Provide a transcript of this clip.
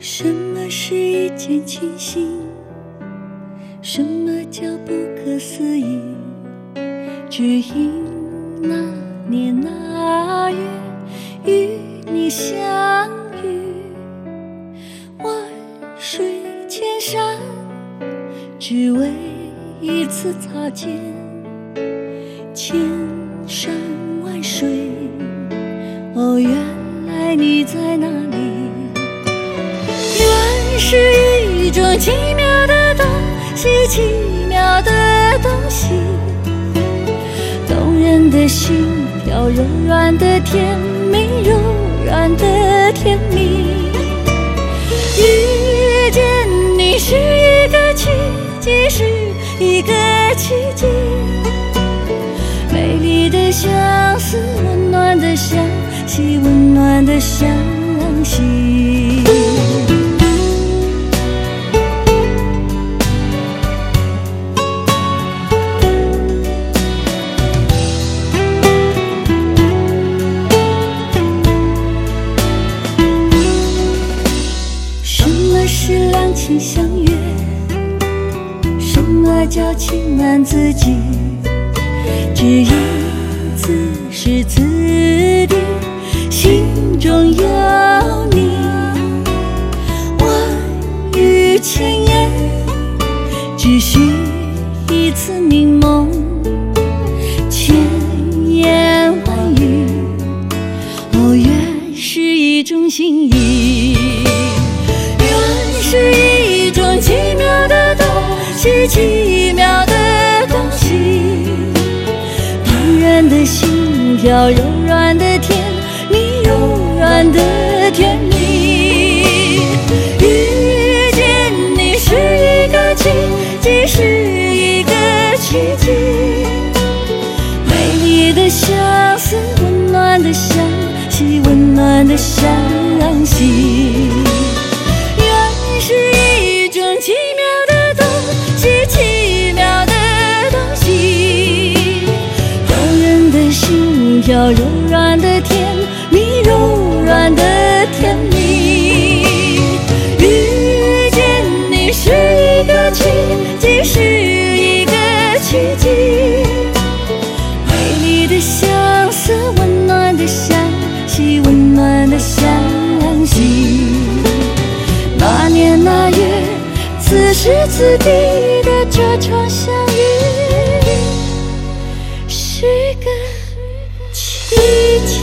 什么是一见倾心？什么叫不可思议？只因那年那月与你相遇，万水千山，只为一次擦肩。千山万水，哦，原来你在哪里？缘是一种奇妙的东西，奇妙的东西，动人的心跳，柔软的甜蜜，柔软的甜蜜。遇见你是一个奇迹，是一个奇迹。美丽的相思，温暖的相惜，温暖的相惜。什么是两情相悦？什么叫情难自禁？只因此时此地，心中有你。万语千言，只需一次凝眸。千言万语，哦，原是一种心意。缘是一种奇妙的东西，奇妙的东西。的心跳，柔软的甜蜜，柔软的甜蜜。遇见你是一个奇迹，是一个奇迹。美丽的相思，温暖的相惜，温暖的相惜。缘是一种奇妙的东西，奇妙的东西。心跳，柔软的甜蜜，柔软的甜蜜。遇见你是一个奇迹，是一个奇迹。美丽的相思，温暖的相惜，温暖的相惜。那年那月，此时此地的这场相遇，是个奇迹。